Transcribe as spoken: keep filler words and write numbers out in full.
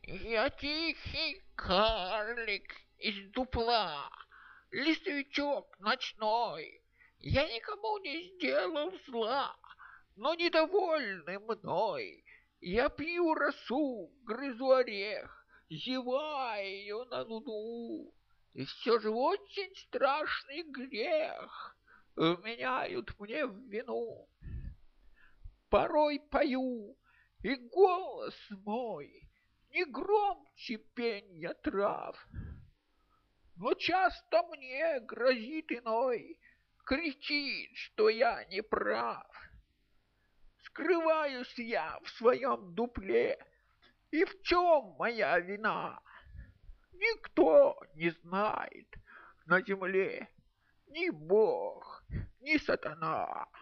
Я тихий карлик из дупла, листвячок ночной. Я никому не сделал зла, но недовольны мной. Я пью росу, грызу орех, зеваю на луну. И все же очень страшный грех вменяют мне в вину. Порой пою, и голос мой не громче пенья трав, но часто мне грозит иной, кричит, что я не прав. Скрываюсь я в своем дупле, и в чем моя вина? Никто не знает на земле, ни Бог, ни сатана.